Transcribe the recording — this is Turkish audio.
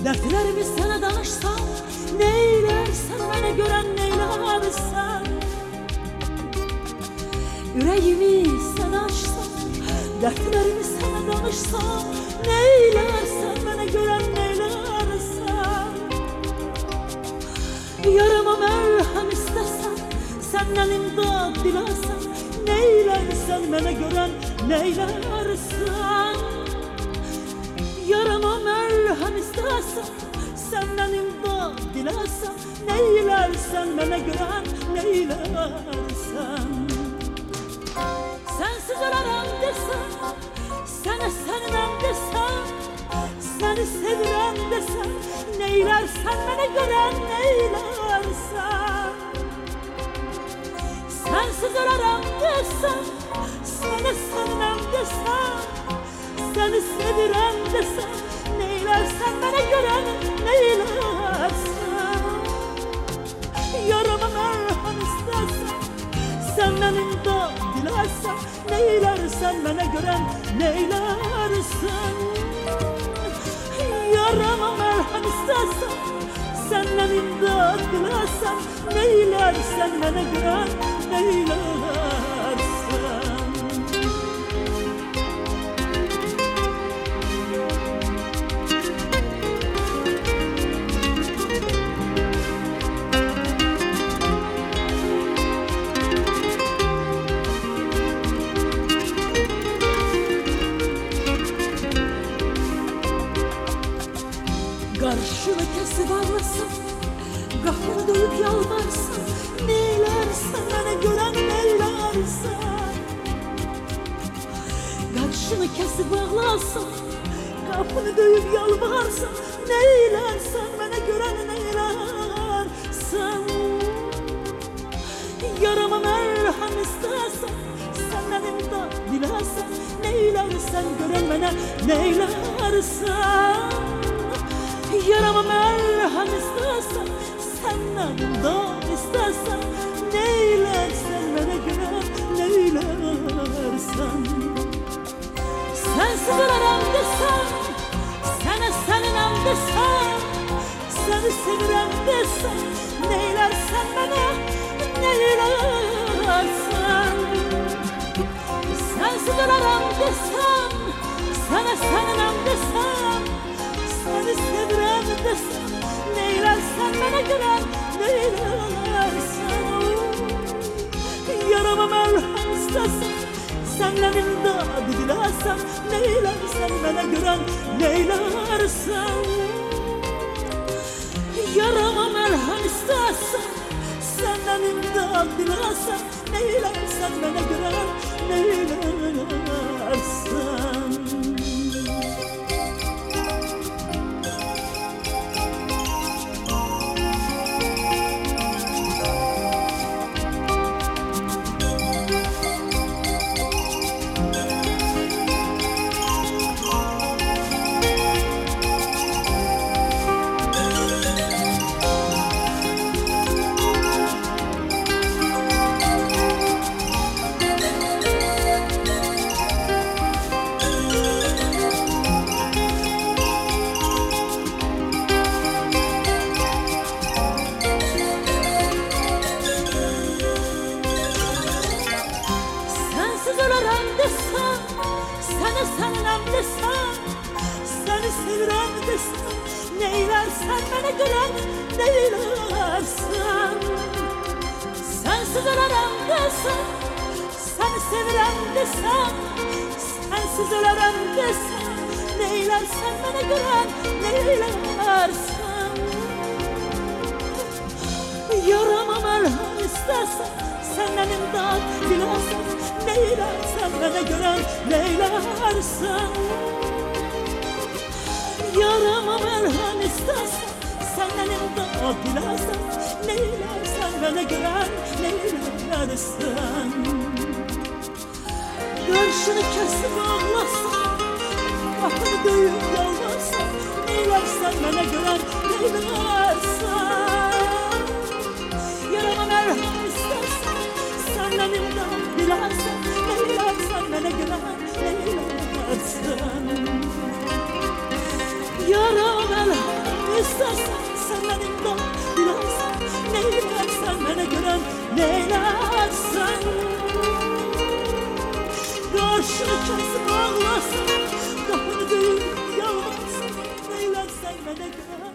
Dertlerimi sana danışsam, neylersen beni gören neylersen. Yüreğimi sana açsam, dertlerimi sana danışsam, neylersen beni gören neylersen. Yarama merhem istesen, senden imdad dilersen, neylersen beni gören neylersen. Yarama merhem istesen, senden imdad dilersen, neylersen beni gören neylersen. Sensiz ölemem desem, sana sevmem desem, seni sevirem desem, neylersen beni gören neylersen. Sensiz ölemem desem, sana sevmem desem, seni sevirem desem, neylersen beni gören neylersen. Yarama merhem istesem, senden imdad dilersen, neylersen bana gören neylersen. Yarama merhem istesem, senden imdad dilersen, neylersen bana gören neylersen. Karşını kesip ağlasın, kapını dövüp yalvarsın, neylersen beni gören neylersen. Karşını kesip ağlasın, kapını dövüp yalvarsın, neylersen beni gören neylersen. Yarama merhem istesen, senden imdad dilersen, neylersen gören bana neylersen. Yarama merhem istesem, senden imdad istesem, neylersen bana gören neylersen. Sensiz ölemem desem, sana sevmem desem, seni sevirem desem, neylersen bana neylersen. Sensiz ölemem desem, sana sevmem desem, seni sevirem desem, neylersen bana gören neylersen. Yarama merhem istesem, senden imdad dilersem, neylersen bana gören neylersen. Yarama merhem istesem, senden imdad dilersem, neylersen bana gören neylersen. Sana sevmem desem, seni sevirem desem, neylersen bana gören neylersen. Sensiz ölemem desem, seni sevirem desem, sensiz ölemem desem, neylersen bana gören neylersen. Yarama merhem istesem, senden imdad dilersem, neylersen bana gören neylersen. Yarama merhem istesem, senden imdad dilersem, neylersen bana gören neylersen. Karşını kesip ağlasam, kapını döyüp yalvarsam, neylersen bana gören neylersen. Yarama merhem istesem, senden imdad dilersem, neylersen bana gören neylersen. Yarama merhem istersen senden imdat dilersen, neylersen bana gören neylersen. Karşını kesip ağlarsan, kapını döyüp yalvarsan, neylersen bana gören.